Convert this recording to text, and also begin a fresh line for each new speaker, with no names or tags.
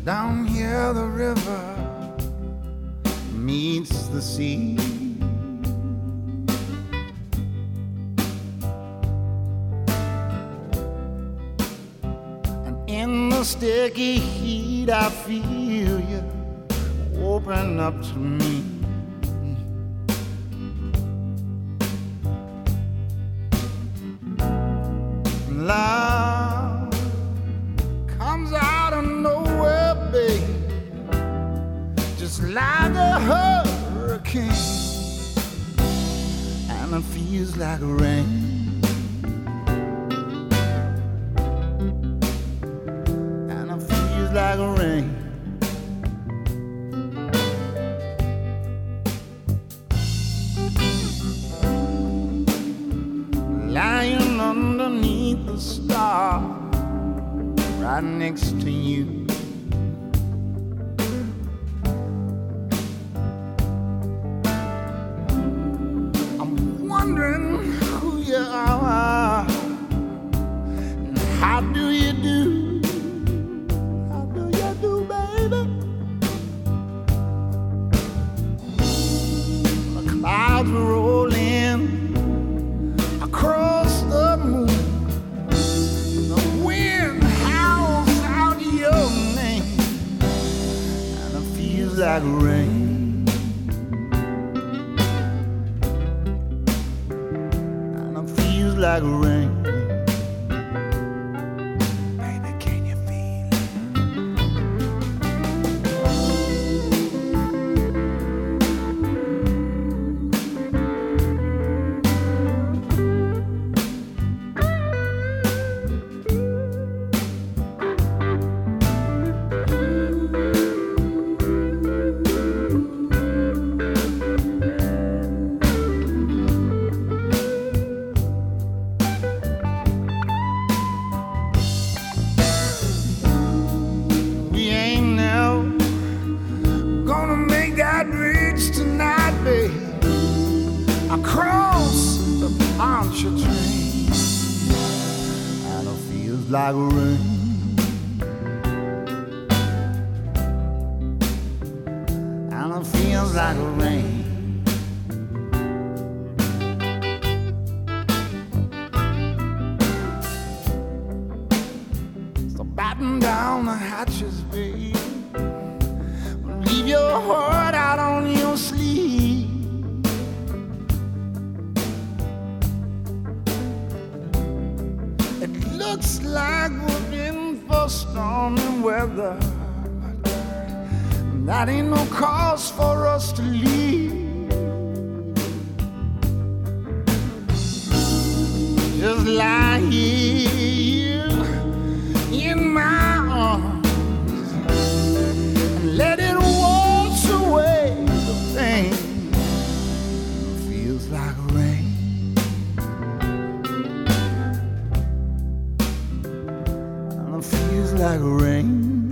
Down here the river meets the sea. And in the sticky heat I feel you open up to me. Love comes out of nowhere, babe, just like a hurricane, and it feels like rain, and it feels like rain. Lying underneath the star right next to you, I'm wondering who you are and how do you do? How do you do, baby? The clouds roll in across the moon. The wind howls out your name, and it feels like rain, and it feels like rain. Baby, can you feel it? We ain't never gonna make that bridge tonight, babe, across the Pontchartrain, and it feels like rain, and it feels like rain. So batten down the hatches, babe, leave your heart out on your sleeve. It looks like we're in for stormy weather, but that ain't no cause for us to leave. Just lie here in my arms and let it wash away the pain. It feels like rain, and it feels like rain.